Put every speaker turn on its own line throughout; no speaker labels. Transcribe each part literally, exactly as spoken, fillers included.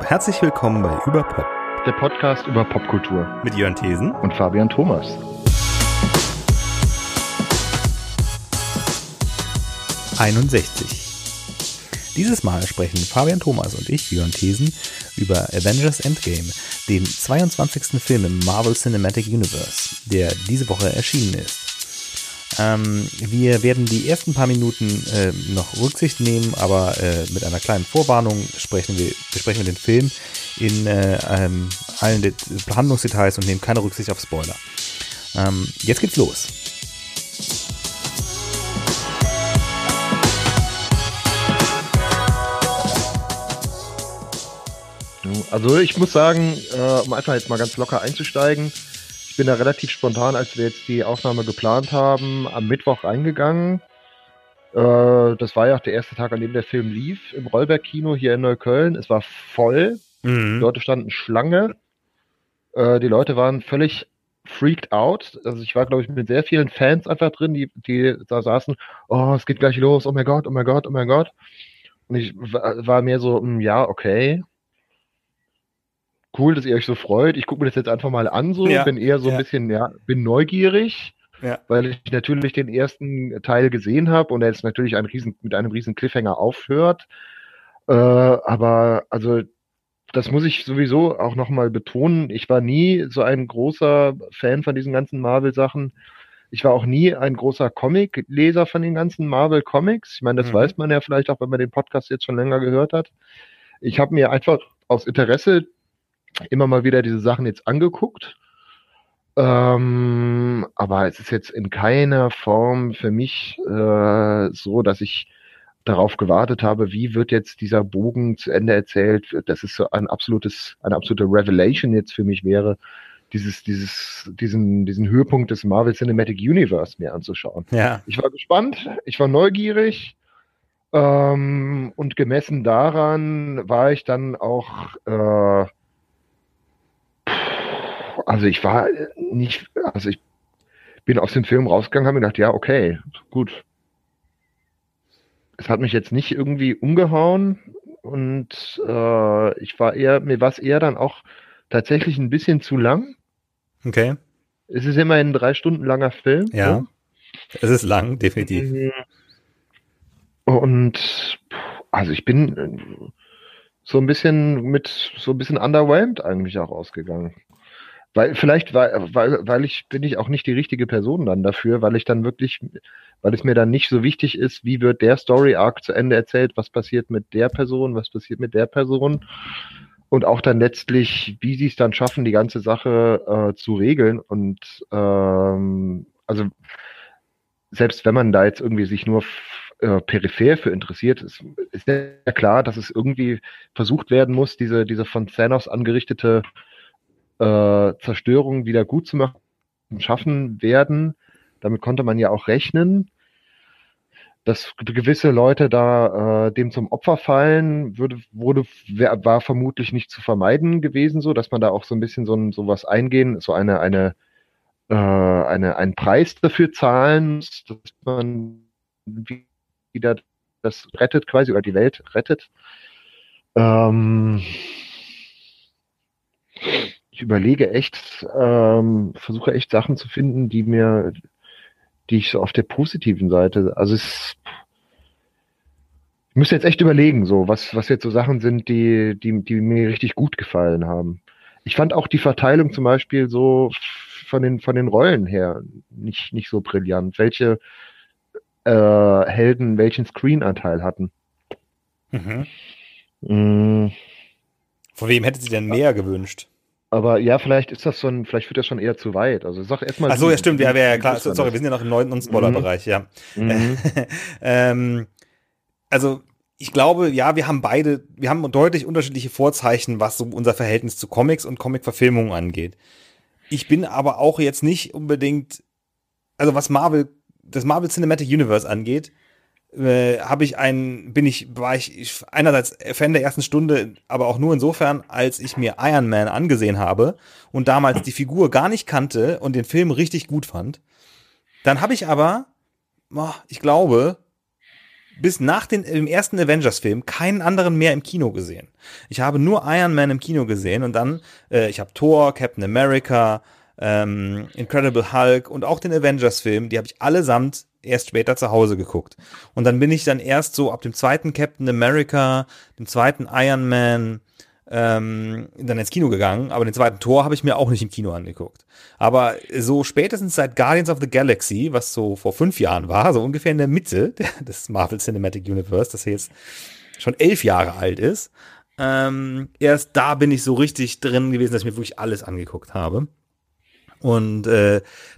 Herzlich willkommen bei Überpop,
der Podcast über Popkultur
mit Jörn Thesen
und Fabian Thomas.
einundsechzig. Dieses Mal sprechen Fabian Thomas und ich, Jörn Thesen, über Avengers Endgame, den zweiundzwanzigsten Film im Marvel Cinematic Universe, der diese Woche erschienen ist. Ähm, wir werden die ersten paar Minuten äh, noch Rücksicht nehmen, aber äh, mit einer kleinen Vorwarnung sprechen wir, besprechen wir den Film in äh, ähm, allen De- Handlungsdetails und nehmen keine Rücksicht auf Spoiler. Ähm, jetzt geht's los.
Also ich muss sagen, äh, um einfach jetzt mal ganz locker einzusteigen, ich bin da relativ spontan, als wir jetzt die Aufnahme geplant haben, am Mittwoch reingegangen. Äh, das war ja auch der erste Tag, an dem der Film lief, im Rollberg-Kino hier in Neukölln. Es war voll,
Mhm.
die Leute standen Schlange, äh, die Leute waren völlig freaked out. Also ich war, glaube ich, mit sehr vielen Fans einfach drin, die, die da saßen, oh, es geht gleich los, oh mein Gott, oh mein Gott, oh mein Gott. Und ich war, war mehr so, mh, ja, okay. Cool, dass ihr euch so freut. Ich gucke mir das jetzt einfach mal an, so.
Ja,
Bin eher so ein
ja.
bisschen, ja, bin neugierig,
Ja.
weil ich natürlich den ersten Teil gesehen habe und er jetzt natürlich ein riesen, mit einem riesen Cliffhanger aufhört. Äh, aber, also, das muss ich sowieso auch nochmal betonen. Ich war nie so ein großer Fan von diesen ganzen Marvel-Sachen. Ich war auch nie ein großer Comic-Leser von den ganzen Marvel-Comics. Ich meine, das
Mhm.
weiß man ja vielleicht auch, wenn man den Podcast jetzt schon länger gehört hat. Ich habe mir einfach aus Interesse immer mal wieder diese Sachen jetzt angeguckt. Ähm, aber es ist jetzt in keiner Form für mich äh, so, dass ich darauf gewartet habe, wie wird jetzt dieser Bogen zu Ende erzählt. Das ist so ein absolutes, eine absolute Revelation jetzt für mich wäre, dieses, dieses, diesen, diesen Höhepunkt des Marvel Cinematic Universe mir anzuschauen.
Ja.
Ich war gespannt, ich war neugierig, ähm, und gemessen daran war ich dann auch äh, Also ich war nicht, also ich bin aus dem Film rausgegangen, habe mir gedacht, ja, okay, gut. Es hat mich jetzt nicht irgendwie umgehauen und äh, ich war eher, mir war es eher dann auch tatsächlich ein bisschen zu lang.
Okay.
Es ist immerhin ein drei Stunden langer Film.
Ja.
So.
Es ist lang, definitiv.
Und also ich bin so ein bisschen mit so ein bisschen underwhelmed eigentlich auch ausgegangen. Weil, vielleicht, weil, weil, weil ich, bin ich auch nicht die richtige Person dann dafür, weil ich dann wirklich, weil es mir dann nicht so wichtig ist, wie wird der Story-Arc zu Ende erzählt, was passiert mit der Person, was passiert mit der Person und auch dann letztlich, wie sie es dann schaffen, die ganze Sache äh, zu regeln und ähm, also selbst wenn man da jetzt irgendwie sich nur f- äh, peripher für interessiert, ist, ist ja klar, dass es irgendwie versucht werden muss, diese, diese von Thanos angerichtete äh, Zerstörung wieder gut zu machen, schaffen werden. Damit konnte man ja auch rechnen, dass gewisse Leute da äh, dem zum Opfer fallen, würde, wurde, wär, war vermutlich nicht zu vermeiden gewesen, so, dass man da auch so ein bisschen so ein sowas eingehen, so eine, eine, äh, eine, einen Preis dafür zahlen muss, dass man wieder das rettet quasi oder die Welt rettet. Ähm, Ich überlege echt, ähm, versuche echt Sachen zu finden, die mir, die ich so auf der positiven Seite, also es, ich müsste jetzt echt überlegen, so, was, was jetzt so Sachen sind, die, die, die mir richtig gut gefallen haben. Ich fand auch die Verteilung zum Beispiel so von den, von den Rollen her nicht, nicht so brillant, welche äh, Helden welchen Screenanteil hatten.
Mhm.
Mm.
Von wem hättet ihr denn mehr gewünscht?
Aber ja, vielleicht ist das schon, vielleicht führt das schon eher zu weit. Also sag erstmal.
Ach so, ja, stimmt, ja, wäre ja
wie
klar.
ist man
Sorry,
das?
wir sind ja noch im neunten und Spoiler-Bereich, ja.
Mhm.
ähm, also, ich glaube, ja, wir haben beide, wir haben deutlich unterschiedliche Vorzeichen, was so unser Verhältnis zu Comics und Comic-Verfilmungen angeht. Ich bin aber auch jetzt nicht unbedingt, also was Marvel, das Marvel Cinematic Universe angeht, äh, habe ich ein, bin ich, war ich, ich einerseits Fan der ersten Stunde, aber auch nur insofern, als ich mir Iron Man angesehen habe und damals die Figur gar nicht kannte und den Film richtig gut fand. Dann habe ich aber, oh, ich glaube, bis nach den, dem ersten Avengers-Film keinen anderen mehr im Kino gesehen. Ich habe nur Iron Man im Kino gesehen und dann, äh, ich habe Thor, Captain America, ähm, Incredible Hulk und auch den Avengers-Film, die habe ich allesamt erst später zu Hause geguckt. Und dann bin ich dann erst so ab dem zweiten Captain America, dem zweiten Iron Man, ähm, dann ins Kino gegangen, aber den zweiten Thor habe ich mir auch nicht im Kino angeguckt. Aber so spätestens seit Guardians of the Galaxy, was so vor fünf Jahren war, so ungefähr in der Mitte des Marvel Cinematic Universe, das jetzt schon elf Jahre alt ist, ähm, erst da bin ich so richtig drin gewesen, dass ich mir wirklich alles angeguckt habe. Und äh,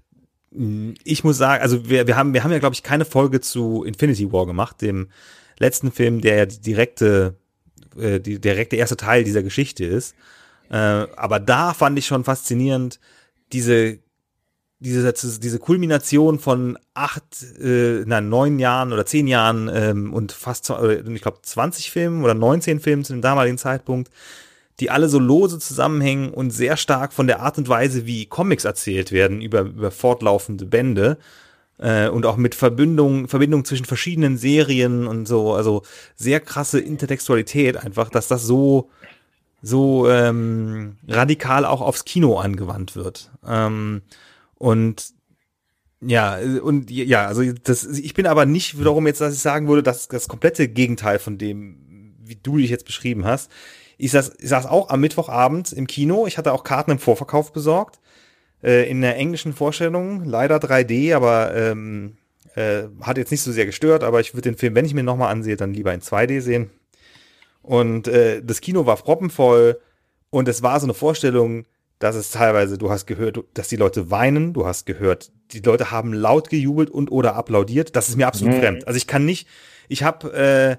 ich muss sagen, also wir, wir haben, wir haben ja, glaube ich, keine Folge zu Infinity War gemacht, dem letzten Film, der ja die direkte die direkte erste Teil dieser Geschichte ist. Äh, aber da fand ich schon faszinierend, diese, diese, diese Kulmination von acht, äh, nein, neun Jahren oder zehn Jahren ähm, und fast, äh, ich glaube, zwanzig Filmen oder neunzehn Filmen zu dem damaligen Zeitpunkt, die alle so lose zusammenhängen und sehr stark von der Art und Weise, wie Comics erzählt werden, über, über fortlaufende Bände, Äh, und auch mit Verbindung, Verbindung zwischen verschiedenen Serien und so, also sehr krasse Intertextualität einfach, dass das so, so ähm, radikal auch aufs Kino angewandt wird. Ähm, und ja, und ja, also das, ich bin aber nicht wiederum jetzt, dass ich sagen würde, dass das komplette Gegenteil von dem, wie du dich jetzt beschrieben hast. Ich saß, ich saß auch am Mittwochabend im Kino, ich hatte auch Karten im Vorverkauf besorgt, in der englischen Vorstellung, leider drei D, aber ähm, äh, hat jetzt nicht so sehr gestört, aber ich würde den Film, wenn ich mir nochmal ansehe, dann lieber in zwei D sehen. Und äh, das Kino war proppenvoll und es war so eine Vorstellung, dass es teilweise, du hast gehört, dass die Leute weinen, du hast gehört, die Leute haben laut gejubelt und oder applaudiert. Das ist mir absolut mhm. fremd. Also ich kann nicht, ich habe, äh,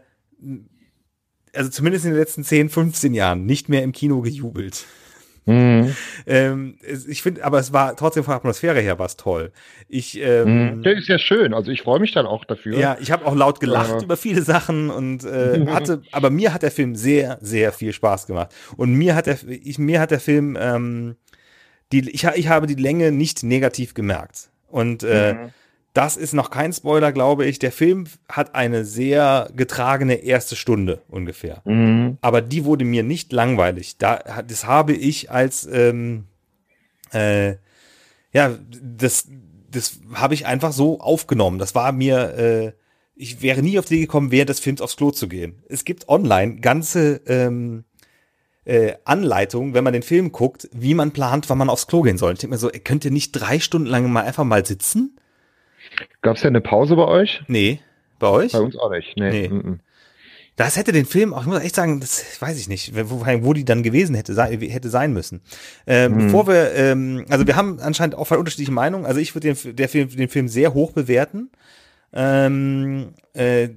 also zumindest in den letzten zehn, fünfzehn Jahren nicht mehr im Kino gejubelt. Mhm. ähm, ich finde, aber es war trotzdem von der Atmosphäre her war es toll. Ich, ähm,
Der ist ja schön, also ich freue mich dann auch dafür.
Ja, ich habe auch laut gelacht äh. über viele Sachen und äh, hatte, aber mir hat der Film sehr, sehr viel Spaß gemacht. Und mir hat der, ich, mir hat der Film, ähm, die, ich, ich habe die Länge nicht negativ gemerkt. Und äh, mhm. das ist noch kein Spoiler, glaube ich. Der Film hat eine sehr getragene erste Stunde ungefähr. Mhm. Aber die wurde mir nicht langweilig. Da, das habe ich als, ähm, äh, ja, das, das habe ich einfach so aufgenommen. Das war mir, äh, ich wäre nie auf die Idee gekommen, während des Films aufs Klo zu gehen. Es gibt online ganze ähm, äh, Anleitungen, wenn man den Film guckt, wie man plant, wann man aufs Klo gehen soll. Ich denke mir so, könnt ihr nicht drei Stunden lang mal einfach mal sitzen?
Gab es ja eine Pause bei euch?
Nee. Bei euch?
Bei uns auch nicht. Nee. nee. Mm-mm.
Das hätte den Film auch, ich muss echt sagen, das weiß ich nicht, wo, wo die dann gewesen hätte, hätte sein müssen. Ähm, mhm. Bevor wir, ähm, also wir haben anscheinend auch unterschiedliche Meinungen. Also ich würde den, der Film, den Film sehr hoch bewerten. Ähm, äh,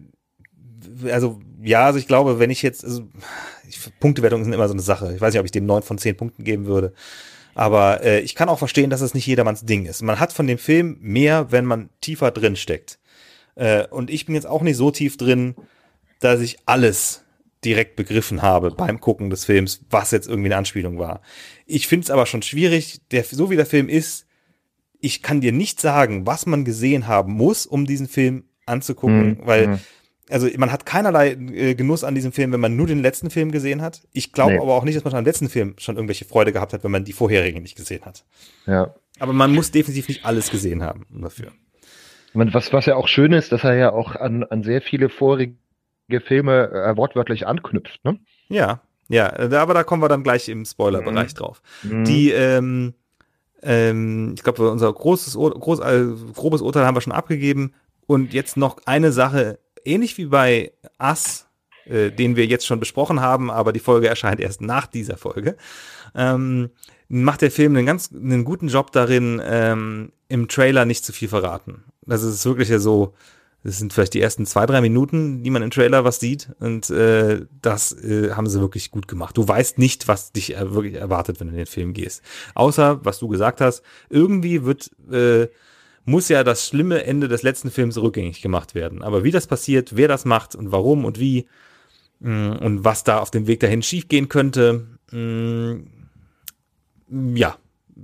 also ja, also ich glaube, wenn ich jetzt, also ich, Punktewertungen sind immer so eine Sache. Ich weiß nicht, ob ich dem neun von zehn Punkten geben würde. Aber äh, ich kann auch verstehen, dass es nicht jedermanns Ding ist. Man hat von dem Film mehr, wenn man tiefer drin steckt. Äh, und ich bin jetzt auch nicht so tief drin, dass ich alles direkt begriffen habe beim Gucken des Films, was jetzt irgendwie eine Anspielung war. Ich finde es aber schon schwierig, der, so wie der Film ist, ich kann dir nicht sagen, was man gesehen haben muss, um diesen Film anzugucken, mhm. weil also man hat keinerlei äh, Genuss an diesem Film, wenn man nur den letzten Film gesehen hat. Ich glaube nee. aber auch nicht, dass man am letzten Film schon irgendwelche Freude gehabt hat, wenn man die vorherigen nicht gesehen hat.
Ja.
Aber man muss definitiv nicht alles gesehen haben dafür.
Was, was ja auch schön ist, dass er ja auch an, an sehr viele vorige Filme äh, wortwörtlich anknüpft, ne?
Ja, ja, aber da kommen wir dann gleich im Spoiler-Bereich mhm. drauf. Mhm. Die, ähm, ähm, ich glaube, unser großes, groß, äh, grobes Urteil haben wir schon abgegeben. Und jetzt noch eine Sache, ähnlich wie bei Us, äh, den wir jetzt schon besprochen haben, aber die Folge erscheint erst nach dieser Folge, ähm, macht der Film einen ganz einen guten Job darin, ähm, im Trailer nicht zu viel verraten. Das ist wirklich ja so, das sind vielleicht die ersten zwei, drei Minuten, die man im Trailer was sieht und äh, das äh, haben sie wirklich gut gemacht. Du weißt nicht, was dich äh, wirklich erwartet, wenn du in den Film gehst. Außer, was du gesagt hast, irgendwie wird äh, muss ja das schlimme Ende des letzten Films rückgängig gemacht werden. Aber wie das passiert, wer das macht und warum und wie mh, und was da auf dem Weg dahin schiefgehen könnte, mh, ja,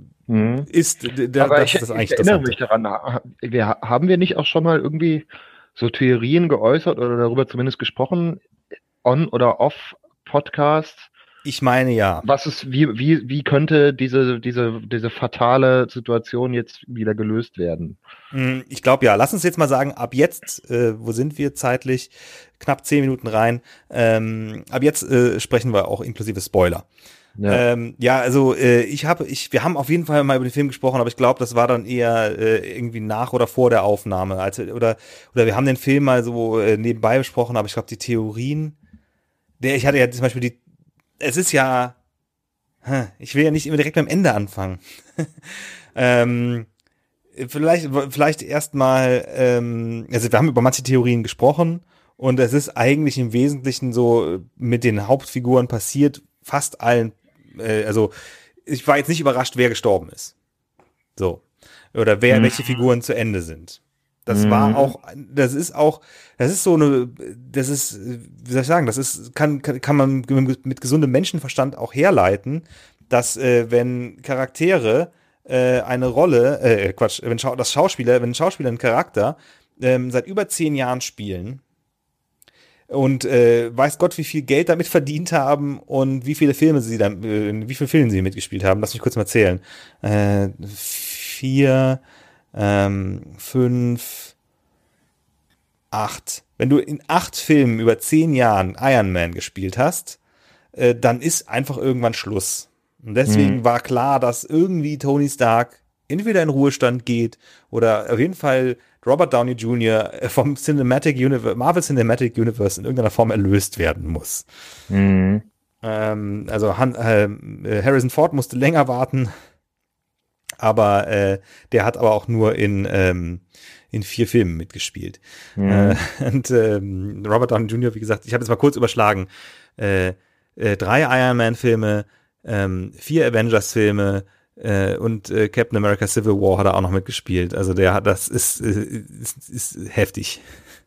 mhm. ist, da,
Aber
das
ich,
ist eigentlich
ich erinnere mich daran, wir, haben wir nicht auch schon mal irgendwie so Theorien geäußert oder darüber zumindest gesprochen, on oder off Podcast?
Ich meine ja.
Was ist, wie, wie, wie könnte diese, diese, diese fatale Situation jetzt wieder gelöst werden?
Ich glaube ja. Lass uns jetzt mal sagen, ab jetzt, äh, wo sind wir zeitlich? Knapp zehn Minuten rein. Ähm, ab jetzt äh, sprechen wir auch inklusive Spoiler. Ja, ähm, ja also äh, ich habe, ich, wir haben auf jeden Fall mal über den Film gesprochen, aber ich glaube, das war dann eher äh, irgendwie nach oder vor der Aufnahme. Also, oder, oder wir haben den Film mal so äh, nebenbei besprochen, aber ich glaube, die Theorien, der, ich hatte ja zum Beispiel die, es ist ja, ich will ja nicht immer direkt beim Ende anfangen. ähm, vielleicht, vielleicht erstmal, ähm, also wir haben über manche Theorien gesprochen und es ist eigentlich im Wesentlichen so mit den Hauptfiguren passiert, fast allen, äh, also ich war jetzt nicht überrascht, wer gestorben ist. So. Oder wer, mhm. welche Figuren zu Ende sind. Das mhm. war auch, das ist auch, das ist so eine, das ist, wie soll ich sagen, das ist, kann, kann, kann man mit gesundem Menschenverstand auch herleiten, dass äh, wenn Charaktere äh, eine Rolle, äh, Quatsch, wenn Schau- das Schauspieler, wenn ein Schauspieler einen Charakter ähm, seit über zehn Jahren spielen und äh, weiß Gott, wie viel Geld damit verdient haben und wie viele Filme sie dann, äh, in wie viele Filmen sie mitgespielt haben. Lass mich kurz mal zählen. Äh, vier, ähm, fünf, acht. Wenn du in acht Filmen über zehn Jahren Iron Man gespielt hast, äh, dann ist einfach irgendwann Schluss. Und deswegen mhm. war klar, dass irgendwie Tony Stark entweder in Ruhestand geht oder auf jeden Fall Robert Downey Junior vom Cinematic Universe, Marvel Cinematic Universe in irgendeiner Form erlöst werden muss. Mhm. Ähm, also Han, äh, Harrison Ford musste länger warten, aber äh, der hat aber auch nur in, ähm, in vier Filmen mitgespielt. Mhm. Äh, und ähm, Robert Downey Junior, wie gesagt, ich habe jetzt mal kurz überschlagen, äh, äh, drei Iron Man Filme, ähm, vier Avengers-Filme äh, und äh, Captain America Civil War hat er auch noch mitgespielt. Also der hat, das ist, ist, ist heftig.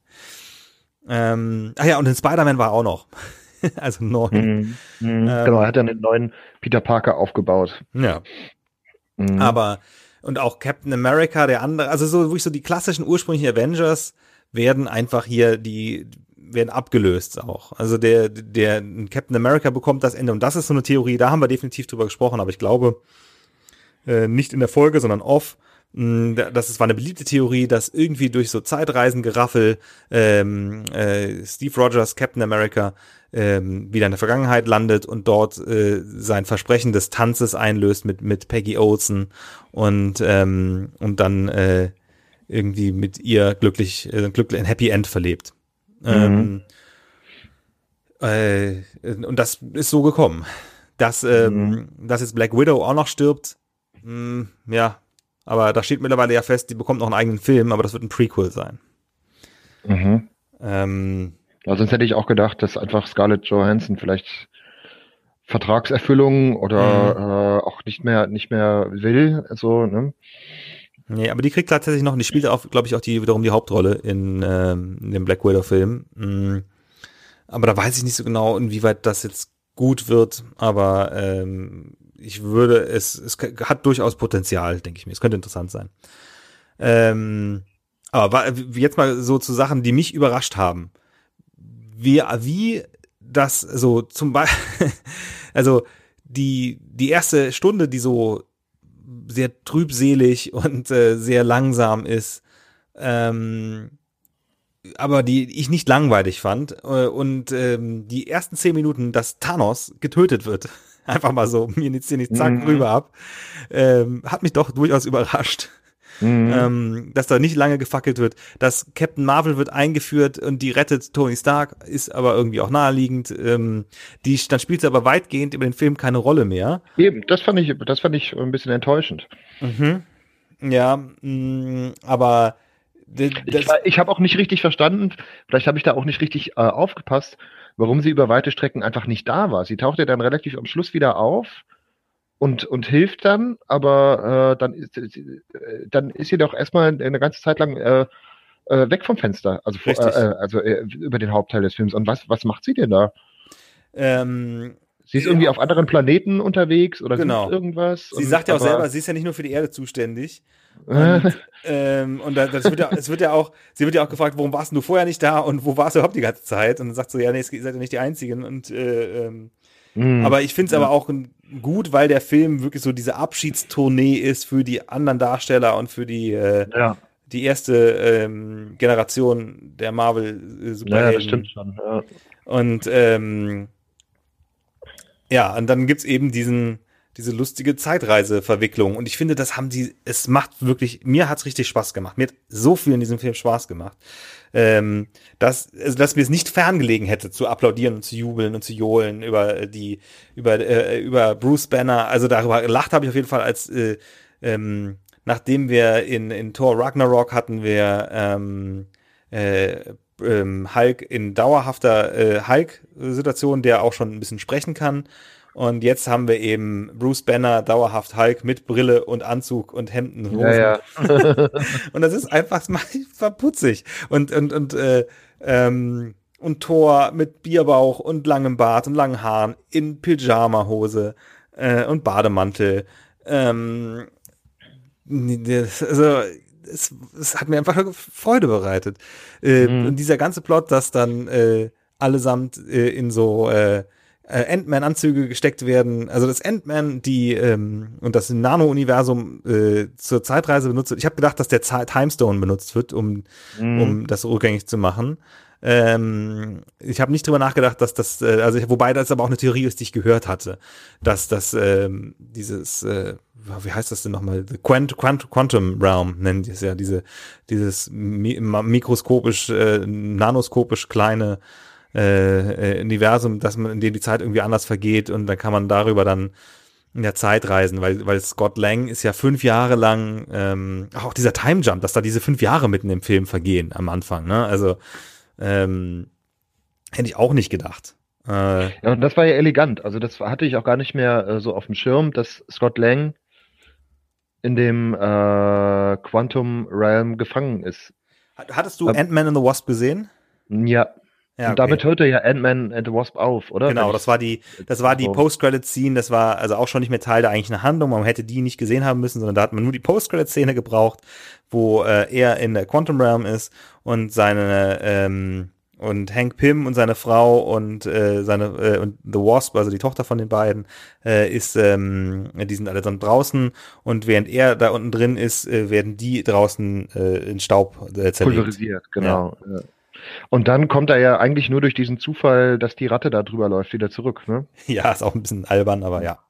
Ähm, ach ja, und in Spider-Man war er auch noch. Also neun.
Mhm. Mhm. Ähm, genau, er hat dann einen neuen Peter Parker aufgebaut.
Ja. Mhm. Aber, und auch Captain America, der andere, also so, wo ich so die klassischen ursprünglichen Avengers werden einfach hier, die werden abgelöst auch. Also der, der Captain America bekommt das Ende und das ist so eine Theorie, da haben wir definitiv drüber gesprochen, aber ich glaube, äh, nicht in der Folge, sondern off. Das ist, war eine beliebte Theorie, dass irgendwie durch so Zeitreisengeraffel ähm, äh, Steve Rogers, Captain America, ähm, wieder in der Vergangenheit landet und dort äh, sein Versprechen des Tanzes einlöst mit mit Peggy Olson und ähm, und dann äh, irgendwie mit ihr glücklich, äh, glücklich ein Happy End verlebt. Mhm. Ähm, äh, und das ist so gekommen. Dass, ähm, mhm. dass jetzt Black Widow auch noch stirbt, mh, ja, aber da steht mittlerweile ja fest, die bekommt noch einen eigenen Film, aber das wird ein Prequel sein.
Mhm.
Ähm,
ja, sonst hätte ich auch gedacht, dass einfach Scarlett Johansson vielleicht Vertragserfüllung oder mhm. äh, auch nicht mehr nicht mehr will, so, ne?
Nee, aber die kriegt tatsächlich noch, und die spielt auch, glaube ich, auch die wiederum die Hauptrolle in, ähm, in dem Black Widow-Film. Mhm. Aber da weiß ich nicht so genau, inwieweit das jetzt gut wird, aber ähm, ich würde, es, es hat durchaus Potenzial, denke ich mir. Es könnte interessant sein. Ähm, aber jetzt mal so zu Sachen, die mich überrascht haben. Wie, wie das so zum Beispiel, also die, die erste Stunde, die so sehr trübselig und äh, sehr langsam ist, ähm, aber die ich nicht langweilig fand. Äh, und ähm, die ersten zehn Minuten, dass Thanos getötet wird, einfach mal so, mir jetzt hier nicht zack mhm. rüber ab, ähm, hat mich doch durchaus überrascht. Mhm. Ähm, dass da nicht lange gefackelt wird, dass Captain Marvel wird eingeführt und die rettet Tony Stark, ist aber irgendwie auch naheliegend. Ähm, die, dann spielt sie aber weitgehend über den Film keine Rolle mehr.
Eben, das fand ich, das fand ich ein bisschen enttäuschend.
Mhm. Ja, mh, aber das,
ich, ich habe auch nicht richtig verstanden, vielleicht habe ich da auch nicht richtig äh, aufgepasst, warum sie über weite Strecken einfach nicht da war. Sie tauchte dann relativ am Schluss wieder auf und, und hilft dann, aber äh, dann, ist, äh, dann ist sie doch erstmal eine ganze Zeit lang äh, äh, weg vom Fenster, also, vor, äh, also äh, über den Hauptteil des Films. Und was, was macht sie denn da?
Ähm,
Sie ist irgendwie auf anderen Planeten unterwegs oder
genau.
sucht irgendwas.
Sie sagt ja auch selber, sie ist ja nicht nur für die Erde zuständig. Und, ähm, und das wird ja, es wird ja auch, sie wird ja auch gefragt, warum warst du vorher nicht da und wo warst du überhaupt die ganze Zeit? Und dann sagt so, ja, nee, ihr seid ja nicht die Einzigen. Und äh, ähm, mm, aber ich finde es ja. aber auch gut, weil der Film wirklich so diese Abschiedstournee ist für die anderen Darsteller und für die äh, ja. die erste ähm, Generation der Marvel-Superhelden.
Ja, das stimmt schon. Ja.
Und ähm, ja, und dann gibt's eben diesen diese lustige Zeitreiseverwicklung. Und ich finde, das haben die, es macht wirklich, mir hat's richtig Spaß gemacht. Mir hat so viel in diesem Film Spaß gemacht, ähm, dass, also, dass mir es nicht ferngelegen hätte, zu applaudieren und zu jubeln und zu johlen über die, über, äh, über Bruce Banner. Also darüber gelacht habe ich auf jeden Fall, als äh, ähm, nachdem wir in, in Thor Ragnarok hatten wir ähm, äh, ähm, Hulk in dauerhafter äh, Hulk-Situation, der auch schon ein bisschen sprechen kann. Und jetzt haben wir eben Bruce Banner, dauerhaft Hulk mit Brille und Anzug und Hemden und Hosen. Ja, ja. Und das ist einfach verputzig. Und, und, und, äh, ähm, und Thor mit Bierbauch und langem Bart und langen Haaren in Pyjama-Hose äh, und Bademantel. Ähm, das, also, es, es hat mir einfach Freude bereitet. Äh, mhm. Und dieser ganze Plot, dass dann äh, allesamt äh, in so äh, Ant-Man-Anzüge gesteckt werden, also das Ant-Man, die ähm, und das Nano-Universum äh, zur Zeitreise benutzt wird. Ich habe gedacht, dass der Timestone benutzt wird, um mm. um das rückgängig zu machen. Ähm, ich habe nicht drüber nachgedacht, dass das, äh, also wobei das aber auch eine Theorie ist, die ich gehört hatte, dass das ähm, dieses, äh, wie heißt das denn nochmal, The Quant, Quant, Quantum Realm nennen die es ja, diese dieses mi mikroskopisch, äh, nanoskopisch kleine Äh, Universum, dass man, in dem die Zeit irgendwie anders vergeht und dann kann man darüber dann in der Zeit reisen, weil, weil Scott Lang ist ja fünf Jahre lang, ähm, auch dieser Time Jump, dass da diese fünf Jahre mitten im Film vergehen am Anfang, ne? Also ähm, hätte ich auch nicht gedacht.
Äh, ja, und das war ja elegant. Also das hatte ich auch gar nicht mehr äh, so auf dem Schirm, dass Scott Lang in dem äh, Quantum Realm gefangen ist.
Hattest du Ant-Man and the Wasp gesehen?
Ja. Ja, und damit okay. hörte ja Ant-Man and the Wasp auf, oder?
Genau, das war die, das war die Post-Credit-Scene, das war also auch schon nicht mehr Teil der eigentlichen Handlung, man hätte die nicht gesehen haben müssen, sondern da hat man nur die Post-Credit-Szene gebraucht, wo äh, er in der Quantum Realm ist und seine, ähm, und Hank Pym und seine Frau und äh, seine, äh, und The Wasp, also die Tochter von den beiden, äh, ist, ähm, die sind alle dann draußen und während er da unten drin ist, äh, werden die draußen äh, in Staub äh, zerlegt.
Pulverisiert, genau, ja. Ja. Und dann kommt er ja eigentlich nur durch diesen Zufall, dass die Ratte da drüber läuft, wieder zurück, ne?
Ja, ist auch ein bisschen albern, aber ja.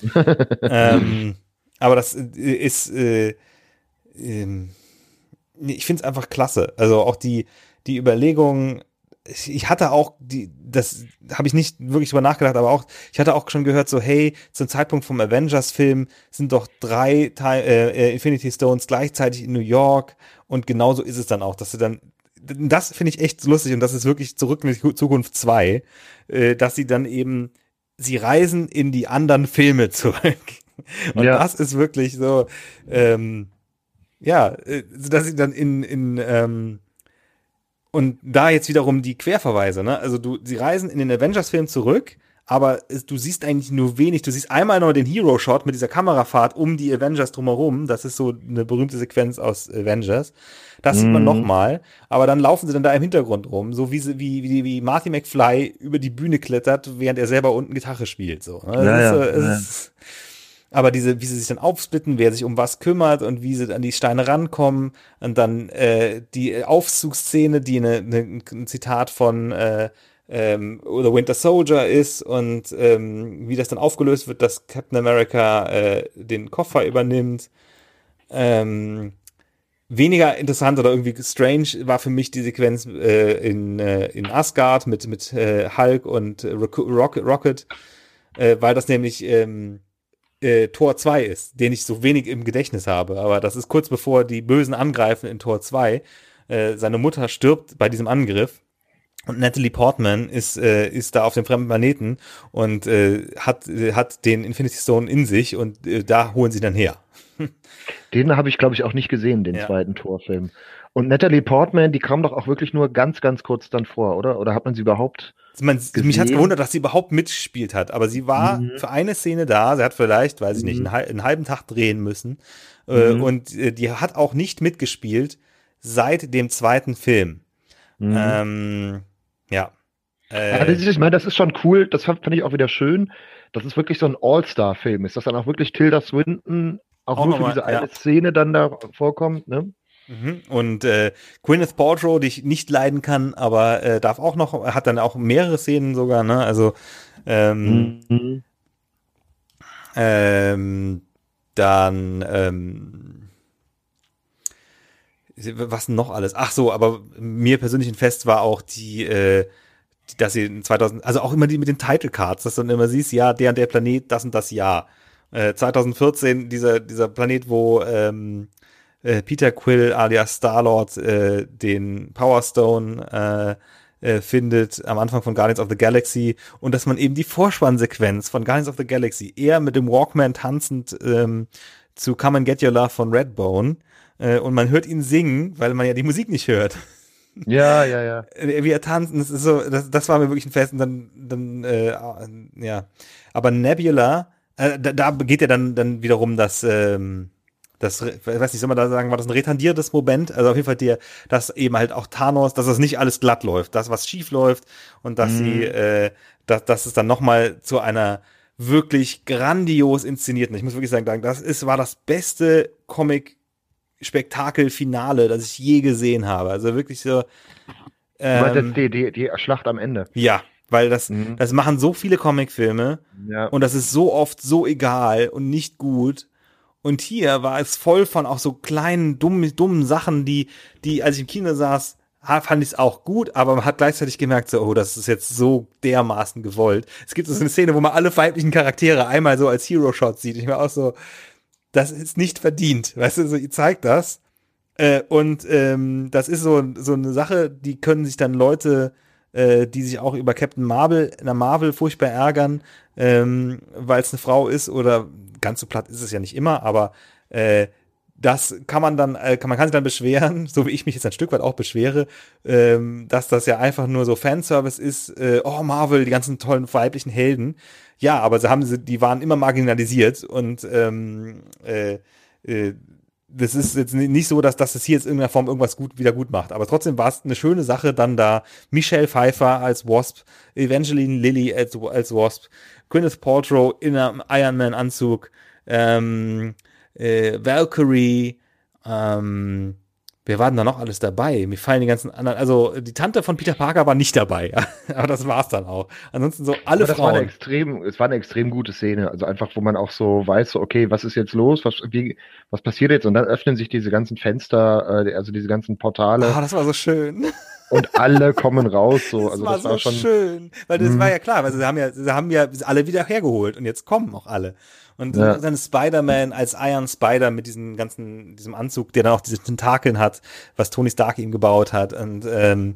ähm, aber das ist, äh, ähm, ich finde es einfach klasse. Also auch die, die Überlegung, ich hatte auch, die, das habe ich nicht wirklich drüber nachgedacht, aber auch, ich hatte auch schon gehört, so, hey, zum Zeitpunkt vom Avengers-Film sind doch drei äh, Infinity Stones gleichzeitig in New York und genauso ist es dann auch, dass sie dann das finde ich echt lustig und das ist wirklich zurück in die Zukunft zwei, äh, dass sie dann eben, sie reisen in die anderen Filme zurück. Und ja. Das ist wirklich so, ähm, ja, dass sie dann in, in, ähm, und da jetzt wiederum die Querverweise, ne? Also du, sie reisen in den Avengers-Film zurück, aber es, du siehst eigentlich nur wenig. Du siehst einmal noch den Hero-Shot mit dieser Kamerafahrt um die Avengers drumherum. Das ist so eine berühmte Sequenz aus Avengers. Das mm. sieht man nochmal. Aber dann laufen sie dann da im Hintergrund rum, so wie sie, wie, wie, wie Marty McFly über die Bühne klettert, während er selber unten Gitarre spielt, so. Ne?
Ja,
ist,
ja,
es
ja.
Ist, aber diese, wie sie sich dann aufsplitten, wer sich um was kümmert und wie sie an die Steine rankommen und dann äh, die Aufzugsszene, die eine, eine, ein Zitat von äh, ähm, The Winter Soldier ist und ähm, wie das dann aufgelöst wird, dass Captain America äh, den Koffer übernimmt. Ähm, weniger interessant oder irgendwie strange war für mich die Sequenz äh, in, äh, in Asgard mit, mit äh, Hulk und äh, Rocket, Rocket äh, weil das nämlich ähm, äh, Tor zwei ist, den ich so wenig im Gedächtnis habe. Aber das ist kurz bevor die Bösen angreifen in Tor zwei. Äh, seine Mutter stirbt bei diesem Angriff. Und Natalie Portman ist äh, ist da auf dem fremden Planeten und äh, hat äh, hat den Infinity Stone in sich und äh, da holen sie dann her.
Den habe ich, glaube ich, auch nicht gesehen, den
ja.
zweiten Torfilm. Und Natalie Portman, die kam doch auch wirklich nur ganz, ganz kurz dann vor, oder? Oder hat man sie überhaupt
Man,
gesehen?
mich hat's gewundert, dass sie überhaupt mitgespielt hat, aber sie war
Mhm.
für eine Szene da, sie hat vielleicht, weiß ich nicht,
Mhm.
einen, hal- einen halben Tag drehen müssen äh,
Mhm.
und äh, die hat auch nicht mitgespielt seit dem zweiten Film.
Mhm.
Ähm, ja.
Ja,
Äh,
das ist, ich meine, das ist schon cool. Das fand fand ich auch wieder schön, dass es wirklich so ein All-Star-Film ist, dass dann auch wirklich Tilda Swinton auch,
auch
nur für
nochmal,
diese
ja.
eine Szene dann da vorkommt, ne?
Mhm. Und äh, Gwyneth Paltrow, die ich nicht leiden kann, aber äh, darf auch noch, hat dann auch mehrere Szenen sogar, ne? Also ähm,
Mhm.
ähm, dann ähm, was noch alles? Ach so, aber mir persönlich ein Fest war auch die, äh, die- dass sie in zweitausend, also auch immer die mit den Title Cards, dass du dann immer siehst, ja, der und der Planet, das und das Jahr. Äh, zwanzig vierzehn dieser dieser Planet, wo ähm, äh, Peter Quill alias Star-Lord äh, den Power Stone äh, äh, findet am Anfang von Guardians of the Galaxy und dass man eben die Vorspannsequenz von Guardians of the Galaxy eher mit dem Walkman tanzend ähm, zu Come and Get Your Love von Redbone äh, und man hört ihn singen, weil man ja die Musik nicht hört.
Ja, ja, ja.
Äh, Wie er tanzt, das ist so, das, das war mir wirklich ein Fest und dann, dann äh, ja. Aber Nebula, äh, da, da geht ja dann, dann wiederum das, ähm, das, ich weiß nicht, soll man da sagen, war das ein retardiertes Moment? Also auf jeden Fall der, dass eben halt auch Thanos, dass das nicht alles glatt läuft, das, was schief läuft und dass
Mhm.
sie, äh, dass, dass es dann nochmal zu einer wirklich grandios inszenierten, ich muss wirklich sagen, das ist, war das beste Comic Spektakelfinale, das ich je gesehen habe. Also wirklich so.
Du meinst
Ähm,
jetzt die, die, die Schlacht am Ende.
ja, weil das,
Mhm.
das machen so viele Comicfilme
Ja.
und das ist so oft so egal und nicht gut. Und hier war es voll von auch so kleinen, dummen, dummen Sachen, die, die, als ich im Kino saß, ha- fand ich es auch gut, aber man hat gleichzeitig gemerkt, so, oh, das ist jetzt so dermaßen gewollt. Es gibt so eine Szene, wo man alle weiblichen Charaktere einmal so als Hero-Shot sieht. Ich war auch so, das ist nicht verdient. Weißt du, so, ihr zeigt das. Äh, und ähm, das ist so, so eine Sache, die können sich dann Leute, äh, die sich auch über Captain Marvel, in der Marvel furchtbar ärgern, ähm, weil es eine Frau ist oder ganz so platt ist es ja nicht immer, aber äh, das kann man dann, äh, kann man kann sich dann beschweren, so wie ich mich jetzt ein Stück weit auch beschwere, ähm, dass das ja einfach nur so Fanservice ist, äh, oh Marvel, die ganzen tollen weiblichen Helden. Ja, aber sie haben sie, die waren immer marginalisiert und ähm, äh, äh, das ist jetzt nicht so, dass das hier jetzt in irgendeiner Form irgendwas gut, wieder gut macht. Aber trotzdem war es eine schöne Sache, dann da Michelle Pfeiffer als Wasp, Evangeline Lilly als, als Wasp, Gwyneth Paltrow in einem Iron Man Anzug, ähm, äh, Valkyrie, ähm, wer war denn da noch alles dabei? Mir fallen die ganzen anderen, also die Tante von Peter Parker war nicht dabei, aber das war's dann auch. Ansonsten so alle
Aber das war eine
Frauen.
extrem, es war eine extrem gute Szene. Also einfach, wo man auch so weiß, so, okay, was ist jetzt los? Was, wie, was passiert jetzt? Und dann öffnen sich diese ganzen Fenster, äh, also diese ganzen Portale
Ah, das war so schön.
und alle kommen raus. So.
Das
Also
war
das
so
war schon.
schön, weil das
Mhm.
war ja klar, weil sie haben ja, sie haben ja alle wieder hergeholt und jetzt kommen auch alle. Und
Ja.
dann Spider-Man als Iron Spider mit diesem ganzen, diesem Anzug, der dann auch diese Tentakeln hat, was Tony Stark ihm gebaut hat und ähm,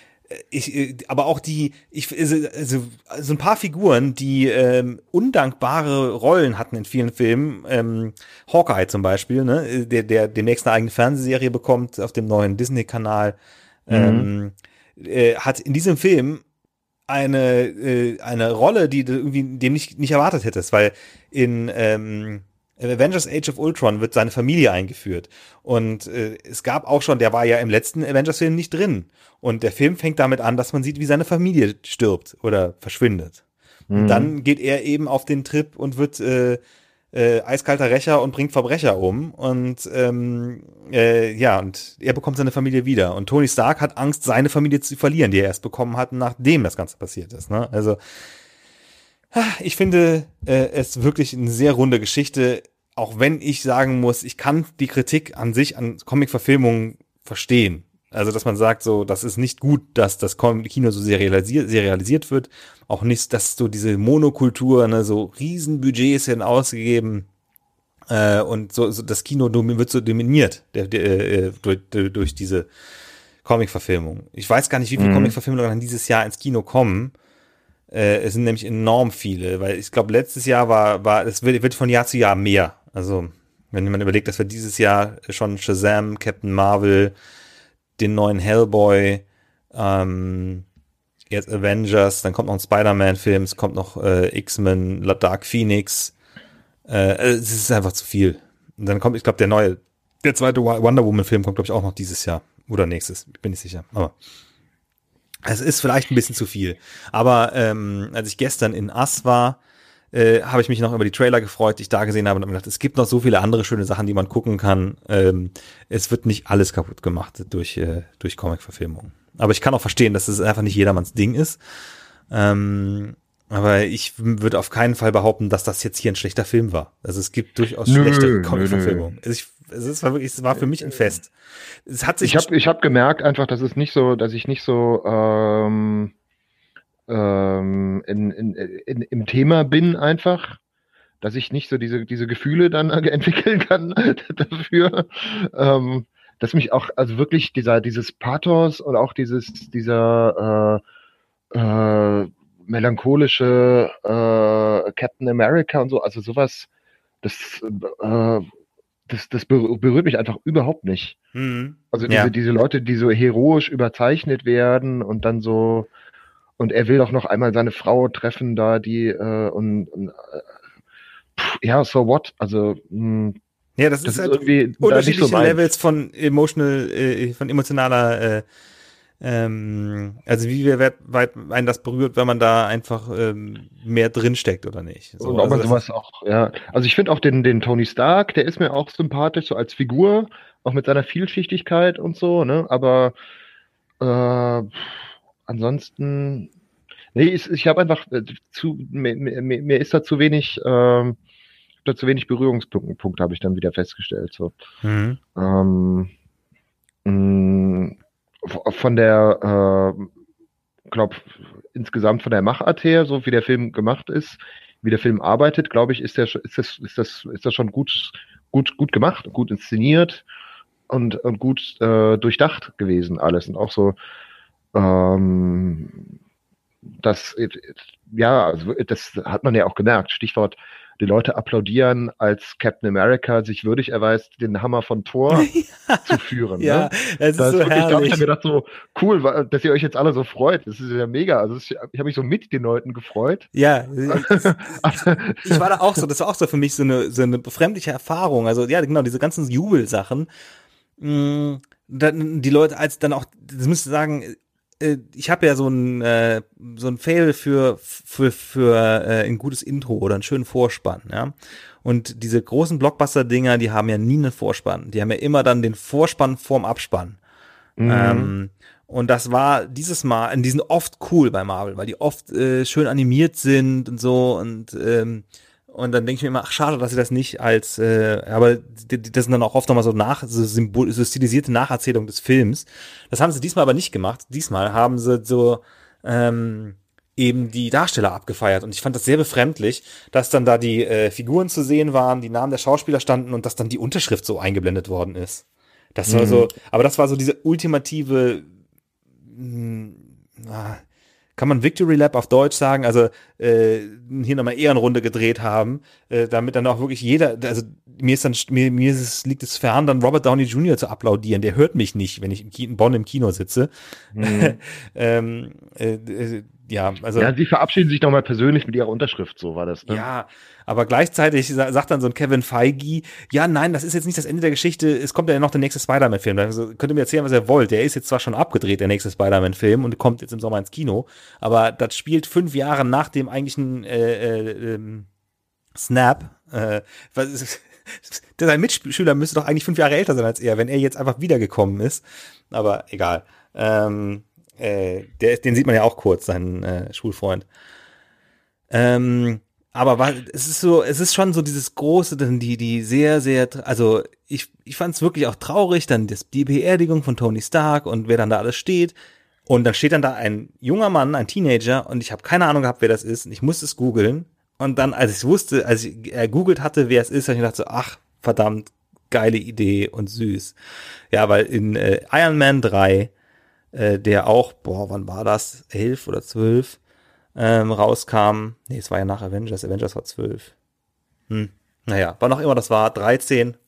ich, aber auch die, ich, also, so ein paar Figuren, die ähm, undankbare Rollen hatten in vielen Filmen, ähm, Hawkeye zum Beispiel, ne, der, der demnächst eine eigene Fernsehserie bekommt auf dem neuen Disney-Kanal, ähm, äh, hat in diesem Film eine, äh, eine Rolle, die du irgendwie dem nicht, nicht erwartet hättest, weil in ähm, Avengers Age of Ultron wird seine Familie eingeführt. Und äh, es gab auch schon, der war ja im letzten Avengers-Film nicht drin. Und der Film fängt damit an, dass man sieht, wie seine Familie stirbt oder verschwindet. Und
Mhm.
dann geht er eben auf den Trip und wird äh, äh, eiskalter Rächer und bringt Verbrecher um. Und ähm, äh, ja, und er bekommt seine Familie wieder. Und Tony Stark hat Angst, seine Familie zu verlieren, die er erst bekommen hat, nachdem das Ganze passiert ist. Ne? Also ich finde äh, es wirklich eine sehr runde Geschichte, auch wenn ich sagen muss, ich kann die Kritik an sich an Comic-Verfilmungen verstehen. Also, dass man sagt, so, das ist nicht gut, dass das Kino so serialisiert, serialisiert wird. Auch nicht, dass so diese Monokultur, ne, so Riesenbudgets hin ausgegeben äh, und so, so das Kino domi- wird so dominiert der, der, äh, durch, durch diese Comic-Verfilmung. Ich weiß gar nicht, wie viele
Mhm.
Comic-Verfilmungen dann dieses Jahr ins Kino kommen. Äh, es sind nämlich enorm viele, weil ich glaube, letztes Jahr war, war, es wird, wird von Jahr zu Jahr mehr. Also, wenn man überlegt, dass wir dieses Jahr schon Shazam, Captain Marvel, den neuen Hellboy, ähm, jetzt Avengers, dann kommt noch ein Spider-Man-Film, es kommt noch äh, X-Men, Dark Phoenix. Äh, es ist einfach zu viel. Und dann kommt, ich glaube, der neue, der zweite Wonder Woman-Film kommt, glaube ich, auch noch dieses Jahr. Oder nächstes, ich bin nicht sicher. Aber es ist vielleicht ein bisschen zu viel. Aber ähm, als ich gestern in Us war, äh, habe ich mich noch über die Trailer gefreut, die ich da gesehen habe und habe mir gedacht, es gibt noch so viele andere schöne Sachen, die man gucken kann. Ähm, es wird nicht alles kaputt gemacht durch, äh, durch Comic-Verfilmung. Aber ich kann auch verstehen, dass es einfach nicht jedermanns Ding ist. Ähm, aber ich würde auf keinen Fall behaupten, dass das jetzt hier ein schlechter Film war. Also es gibt durchaus nö, schlechte Comic-Verfilmungen. Also es, es war wirklich, es war für mich ein Fest. Es hat sich
ich habe ich hab gemerkt einfach, dass es nicht so, dass ich nicht so ähm, ähm, in, in, in, im Thema bin einfach, dass ich nicht so diese, diese Gefühle dann entwickeln kann dafür. Ähm, dass mich auch, also wirklich dieser, dieses Pathos und auch dieses, dieser äh, äh, melancholische äh, Captain America und so, also sowas, das, äh, das, das berührt mich einfach überhaupt nicht.
Mhm.
Also diese, ja. diese Leute, die so heroisch überzeichnet werden und dann so, und er will doch noch einmal seine Frau treffen da, die äh, und, und äh, pff, ja, so what? Also mh,
ja, das, das ist, ist halt irgendwie unterschiedliche so Levels von emotional, äh, von emotionaler, äh, ähm, also wie weit einen das berührt, wenn man da einfach ähm, mehr drinsteckt oder nicht.
So, und ob man also sowas auch, ja. Also ich finde auch den, den Tony Stark, der ist mir auch sympathisch, so als Figur, auch mit seiner Vielschichtigkeit und so, ne? Aber äh, ansonsten, nee, ich, ich habe einfach äh, zu, mir, mir, mir ist da zu wenig, äh, da zu wenig Berührungspunkte, habe ich dann wieder festgestellt. So. Mhm. Ähm, mh, von der, äh, glaube insgesamt von der Machart her, so wie der Film gemacht ist, wie der Film arbeitet, glaube ich, ist der, ist das, ist das, ist das schon gut, gut, gut gemacht, gut inszeniert und, und gut äh, durchdacht gewesen alles und auch so. Ähm, das, ja, also das hat man ja auch gemerkt. Stichwort, die Leute applaudieren, als Captain America sich würdig erweist, den Hammer von Thor ja, zu führen.
Ja,
ne?
das ist
das
so
ist wirklich,
herrlich.
Da habe ich dann gedacht, so cool, dass ihr euch jetzt alle so freut. Das ist ja mega. Also ich habe mich so mit den Leuten gefreut.
Ja, ich, ich war da auch so. Das war auch so für mich so eine, so eine befremdliche Erfahrung. Also ja, genau, diese ganzen Jubelsachen. Mh, dann die Leute als dann auch, das müsste ich sagen, ich habe ja so ein äh, so ein Fail für für für äh, ein gutes Intro oder einen schönen Vorspann, ja. Und diese großen Blockbuster-Dinger, die haben ja nie einen Vorspann. Die haben ja immer dann den Vorspann vorm Abspann. Mhm. Ähm, und das war dieses Mal, die sind oft cool bei Marvel, weil die oft äh, schön animiert sind und so und ähm, und dann denke ich mir immer, ach schade, dass sie das nicht als, äh, aber die, die, das sind dann auch oft nochmal so nach, so, Symbol, so stilisierte Nacherzählung des Films. Das haben sie diesmal aber nicht gemacht. Diesmal haben sie so ähm, eben die Darsteller abgefeiert und ich fand das sehr befremdlich, dass dann da die äh, Figuren zu sehen waren, die Namen der Schauspieler standen und dass dann die Unterschrift so eingeblendet worden ist. Das war mhm. so, aber das war so diese ultimative, mh, ah, kann man Victory Lap auf Deutsch sagen, also äh, hier nochmal Ehrenrunde gedreht haben, äh, damit dann auch wirklich jeder, also mir ist dann, mir, mir ist es, liegt es fern, dann Robert Downey Junior zu applaudieren, der hört mich nicht, wenn ich in, Kino, in Bonn im Kino sitze. Mhm. ähm, äh, äh, ja, also.
Ja, sie verabschieden sich nochmal persönlich mit ihrer Unterschrift, so war das, ne?
Ja, aber gleichzeitig sagt dann so ein Kevin Feige, ja, nein, das ist jetzt nicht das Ende der Geschichte, es kommt ja noch der nächste Spider-Man-Film. Also könnt ihr mir erzählen, was ihr wollt. Der ist jetzt zwar schon abgedreht, der nächste Spider-Man-Film, und kommt jetzt im Sommer ins Kino, aber das spielt fünf Jahre nach dem eigentlichen äh, äh, ähm, Snap. Äh, was, sein Mitschüler müsste doch eigentlich fünf Jahre älter sein als er, wenn er jetzt einfach wiedergekommen ist. Aber egal. Ähm, äh, der, den sieht man ja auch kurz, seinen äh, Schulfreund. Ähm, aber war, es ist so, es ist schon so dieses große, dann die, die sehr, sehr, also ich, ich fand es wirklich auch traurig, dann das, die Beerdigung von Tony Stark und wer dann da alles steht. Und dann steht dann da ein junger Mann, ein Teenager, und ich habe keine Ahnung gehabt, wer das ist. Und ich musste es googeln. Und dann, als ich es wusste, als ich äh, googelt hatte, wer es ist, habe ich gedacht so, ach, verdammt, geile Idee und süß. Ja, weil in äh, Iron Man drei, äh, der auch, boah, wann war das? elf oder zwölf? Ähm, rauskam, nee, es war ja nach Avengers, Avengers war zwölf. Hm, naja, wann auch immer das war, dreizehn,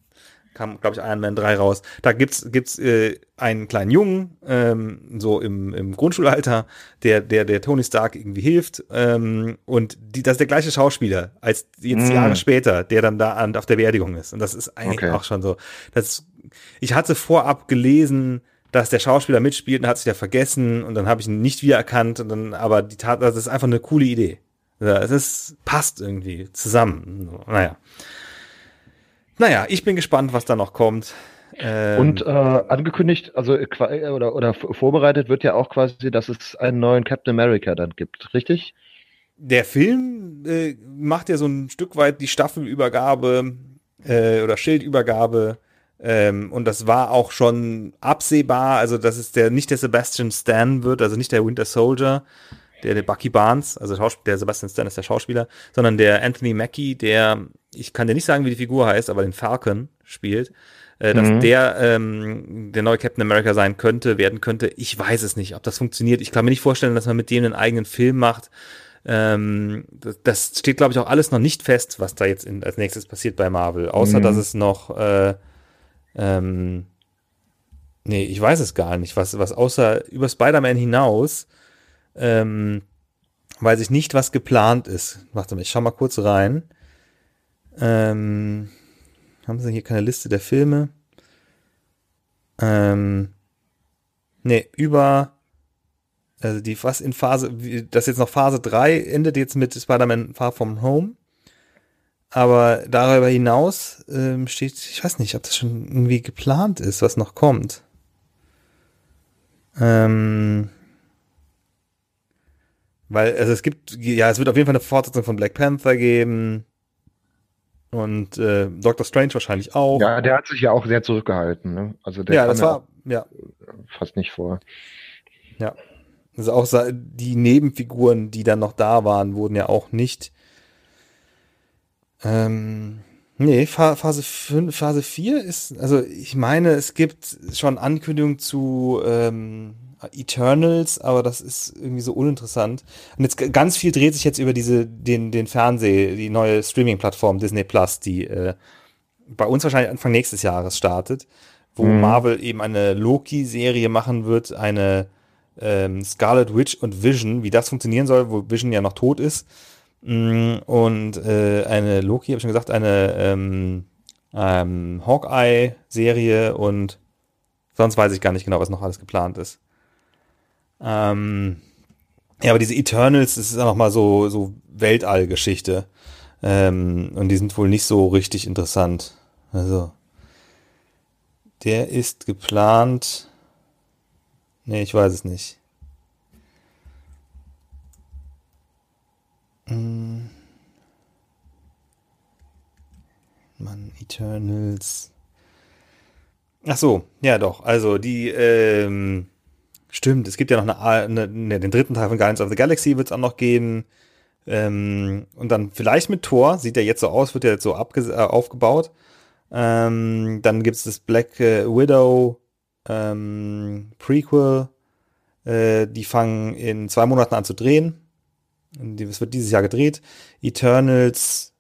kam, glaube ich, Iron Man drei raus. Da gibt's gibt's äh, einen kleinen Jungen, ähm, so im, im Grundschulalter, der, der, der Tony Stark irgendwie hilft. Ähm, und die, das ist der gleiche Schauspieler als jetzt
Mm.
Jahre später, der dann da an, auf der Beerdigung ist. Und das ist eigentlich
Okay.
auch schon so. Das, ich hatte vorab gelesen, dass der Schauspieler mitspielt und hat sich ja vergessen und dann habe ich ihn nicht wiedererkannt. Und dann, aber die Tat, das ist einfach eine coole Idee. Ja, es ist, passt irgendwie zusammen. Naja. Naja, ich bin gespannt, was da noch kommt. Ähm,
Und äh, angekündigt, also äh, qua- oder, oder f- vorbereitet wird ja auch quasi, dass es einen neuen Captain America dann gibt, richtig?
der Film äh, macht ja so ein Stück weit die Staffelübergabe äh, oder Schildübergabe. Ähm, und das war auch schon absehbar. Also, dass es der nicht der Sebastian Stan wird, also nicht der Winter Soldier, der, der Bucky Barnes, also Schausp- der Sebastian Stan ist der Schauspieler, sondern der Anthony Mackie, der, ich kann dir nicht sagen, wie die Figur heißt, aber den Falcon spielt, äh, dass
Mhm.
der ähm, der neue Captain America sein könnte, werden könnte. Ich weiß es nicht, ob das funktioniert. Ich kann mir nicht vorstellen, dass man mit dem einen eigenen Film macht. Ähm, das, das steht, glaube ich, auch alles noch nicht fest, was da jetzt in, als nächstes passiert bei Marvel. Außer,
Mhm.
dass es noch äh, ähm, nee, ich weiß es gar nicht, was, was außer über Spider-Man hinaus ähm, weiß ich nicht, was geplant ist. Warte mal, ich schau mal kurz rein. Ähm, haben sie hier keine Liste der Filme? Ähm, nee, über, also die, was in Phase, wie- das ist jetzt noch Phase drei endet jetzt mit Spider-Man Far From Home. Aber darüber hinaus ähm, steht, ich weiß nicht, ob das schon irgendwie geplant ist, was noch kommt. Ähm, weil, also es gibt, ja, es wird auf jeden Fall eine Fortsetzung von Black Panther geben. Und äh, Doctor Strange wahrscheinlich auch.
Ja, der hat sich ja auch sehr zurückgehalten. Ne? Also der
Ja,
kam
das
ja
war,
auch
ja,
fast nicht vor.
ja. Also auch sa- die Nebenfiguren, die dann noch da waren, wurden ja auch nicht. Ähm, nee, Pha- Phase fünf, Phase vier ist, also ich meine, es gibt schon Ankündigungen zu ähm, Eternals, aber das ist irgendwie so uninteressant. Und jetzt g- ganz viel dreht sich jetzt über diese, den, den Fernseh, die neue Streaming-Plattform Disney Plus, die äh, bei uns wahrscheinlich Anfang nächstes Jahres startet, wo
Mhm.
Marvel eben eine Loki-Serie machen wird, eine ähm, Scarlet Witch und Vision, wie das funktionieren soll, wo Vision ja noch tot ist. Mm, Und äh, eine Loki, habe ich schon gesagt, eine ähm, ähm, Hawkeye-Serie und sonst weiß ich gar nicht genau, was noch alles geplant ist. Ähm, ja, aber diese Eternals, das ist ja nochmal so, so Weltall-Geschichte. Ähm, und die sind wohl nicht so richtig interessant. Also, der ist geplant. Nee, ich weiß es nicht. Hm, Mann, Eternals. Ach so, ja doch. Also die, ähm, stimmt, es gibt ja noch eine, A- eine, ne, den dritten Teil von Guardians of the Galaxy wird es auch noch geben. Ähm, und dann vielleicht mit Thor, sieht ja jetzt so aus, wird ja jetzt so abge äh, aufgebaut. Ähm, dann gibt es das Black äh, Widow ähm, Prequel. Äh, die fangen in zwei Monaten an zu drehen. Es wird dieses Jahr gedreht. Eternals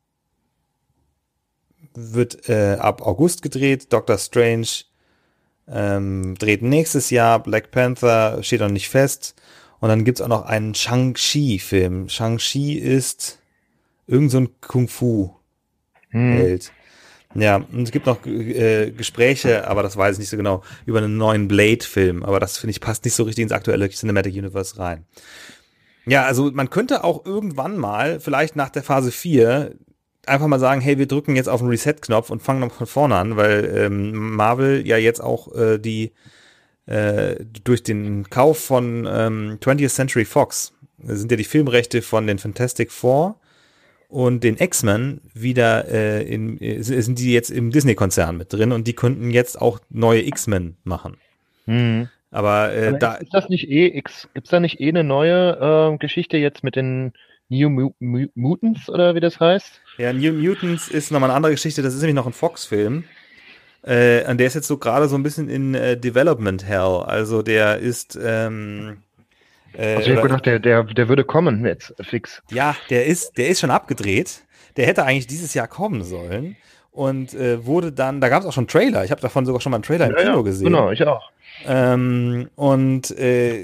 wird äh, ab August gedreht. Doctor Strange ähm, dreht nächstes Jahr. Black Panther steht noch nicht fest. Und dann gibt es auch noch einen Shang-Chi-Film. Shang-Chi ist irgend so ein Kung-Fu-Held.
Mhm.
Ja, und es gibt noch äh, Gespräche, aber das weiß ich nicht so genau, über einen neuen Blade-Film. Aber das, finde ich, passt nicht so richtig ins aktuelle Cinematic Universe rein. Ja, also man könnte auch irgendwann mal, vielleicht nach der Phase vier, einfach mal sagen, hey, wir drücken jetzt auf den Reset-Knopf und fangen noch von vorne an, weil ähm, Marvel ja jetzt auch äh, die äh, durch den Kauf von ähm, twentieth Century Fox äh, sind ja die Filmrechte von den Fantastic Four und den X-Men wieder äh, in, äh, sind die jetzt im Disney-Konzern mit drin und die könnten jetzt auch neue X-Men machen.
Mhm.
Aber äh,
Aber
da
ist, ist das nicht eh, X- gibt's da nicht eh eine neue äh, Geschichte jetzt mit den New Mu Mu Mutants oder wie das heißt?
ja, New Mutants ist nochmal eine andere Geschichte, das ist nämlich noch ein Fox-Film. Äh, und der ist jetzt so gerade so ein bisschen in äh, Development Hell. Also der ist ähm, äh,
Also ich habe
oder,
gedacht, der, der, der würde kommen jetzt, fix.
ja, der ist, der ist schon abgedreht. Der hätte eigentlich dieses Jahr kommen sollen. und äh, wurde dann, da gab es auch schon einen Trailer, ich habe davon sogar schon mal einen Trailer im
Ja,
Kino
ja,
gesehen.
Genau, ich auch.
Ähm, und äh,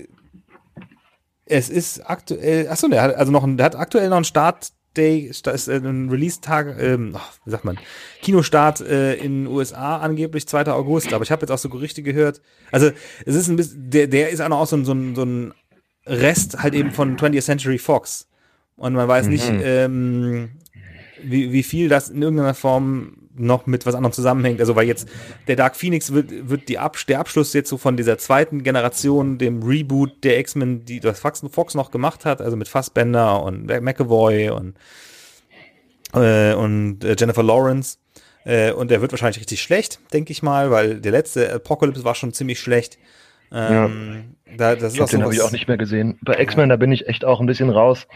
es ist aktuell, achso, der hat also noch, der hat aktuell noch einen Start Day, ist ein Release-Tag, ähm, wie sagt man, Kinostart äh, in den U S A angeblich zweiter August, aber ich habe jetzt auch so Gerüchte gehört, also es ist ein bisschen, der, der ist auch noch so ein, so, ein, so ein Rest halt eben von twentieth Century Fox und man weiß mhm. nicht, ähm, wie, wie viel das in irgendeiner Form noch mit was anderem zusammenhängt, also weil jetzt der Dark Phoenix wird, wird die Ab- der Abschluss jetzt so von dieser zweiten Generation, dem Reboot der X-Men, die das Fox, Fox noch gemacht hat, also mit Fassbender und McAvoy und äh, und äh, Jennifer Lawrence äh, und der wird wahrscheinlich richtig schlecht, denke ich mal, weil der letzte Apocalypse war schon ziemlich schlecht. Ähm, ja. da, das ist auch
den habe ich auch nicht mehr gesehen. Bei X-Men, ja. Da bin ich echt auch ein bisschen raus.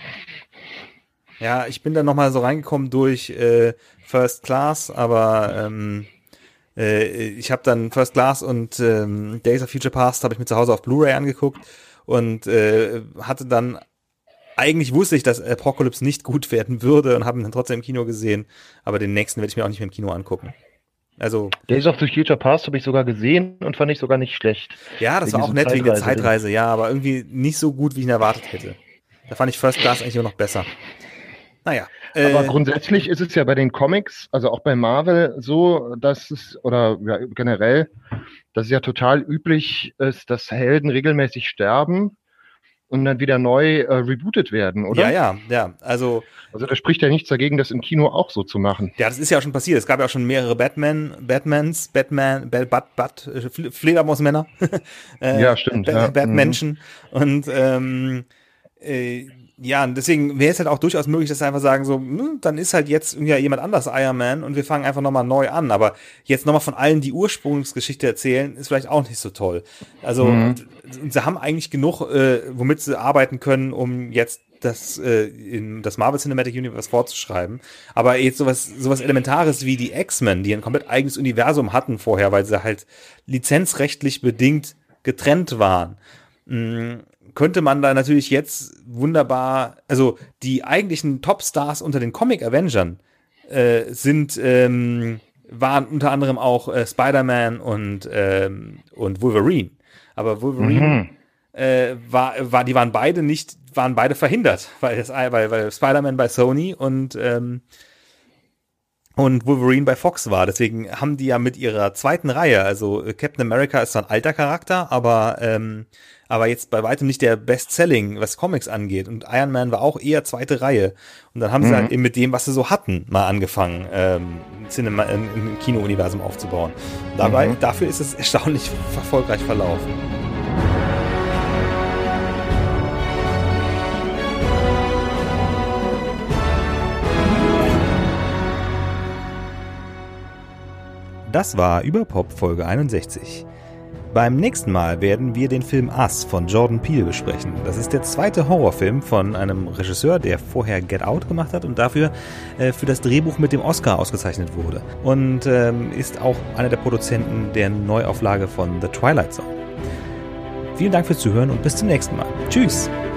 Ja, ich bin dann nochmal so reingekommen durch äh, First Class, aber ähm, äh, ich habe dann First Class und ähm, Days of Future Past habe ich mir zu Hause auf Blu-ray angeguckt und äh, hatte dann, eigentlich wusste ich, dass Apocalypse nicht gut werden würde und habe ihn dann trotzdem im Kino gesehen, aber den nächsten werde ich mir auch nicht mehr im Kino angucken. Also
Days of the Future Past habe ich sogar gesehen und fand ich sogar nicht schlecht.
Ja, das war auch nett wegen der Zeitreise, ja, aber irgendwie nicht so gut, wie ich ihn erwartet hätte. Da fand ich First Class eigentlich immer noch besser. Naja.
Aber
äh,
grundsätzlich ist es ja bei den Comics, also auch bei Marvel so, dass es, oder ja, generell, dass es ja total üblich ist, dass Helden regelmäßig sterben und dann wieder neu äh, rebootet werden, oder?
Ja, ja, ja. Also,
also da spricht ja nichts dagegen, das im Kino auch so zu machen.
Ja, das ist ja auch schon passiert. Es gab ja auch schon mehrere Batman, Batmans, Batman, Bat, Bat, Bat Fledermausmänner. äh,
ja, stimmt.
Ba-
Ja.
Batmenschen. Mhm. Und ähm, äh, ja, und deswegen wäre es halt auch durchaus möglich, dass sie einfach sagen, so, hm, dann ist halt jetzt ja jemand anders Iron Man und wir fangen einfach nochmal neu an. Aber jetzt nochmal von allen die Ursprungsgeschichte erzählen, ist vielleicht auch nicht so toll. Also, mhm. sie haben eigentlich genug, äh, womit sie arbeiten können, um jetzt das, äh, in das Marvel Cinematic Universe vorzuschreiben. Aber jetzt sowas, sowas Elementares wie die X-Men, die ein komplett eigenes Universum hatten vorher, weil sie halt lizenzrechtlich bedingt getrennt waren, mh, könnte man da natürlich jetzt wunderbar, also die eigentlichen Topstars unter den Comic-Avengern äh, sind, ähm, waren unter anderem auch äh, Spider-Man und, ähm, und Wolverine. Aber Wolverine mhm. äh, war, war, die waren beide nicht, waren beide verhindert, weil, das, weil, weil Spider-Man bei Sony und ähm, und Wolverine bei Fox war. Deswegen haben die ja mit ihrer zweiten Reihe, also Captain America ist zwar ein alter Charakter, aber ähm, aber jetzt bei weitem nicht der Best-Selling, was Comics angeht. Und Iron Man war auch eher zweite Reihe. Und dann haben mhm. sie halt eben mit dem, was sie so hatten, mal angefangen, ähm, Cinema, ein, ein Kino-Universum aufzubauen. Und dabei, mhm. dafür ist es erstaunlich erfolgreich verlaufen. Das war Überpop Folge einundsechzig. Beim nächsten Mal werden wir den Film Us von Jordan Peele besprechen. Das ist der zweite Horrorfilm von einem Regisseur, der vorher Get Out gemacht hat und dafür äh, für das Drehbuch mit dem Oscar ausgezeichnet wurde. Und ähm, ist auch einer der Produzenten der Neuauflage von The Twilight Zone. Vielen Dank fürs Zuhören und bis zum nächsten Mal. Tschüss!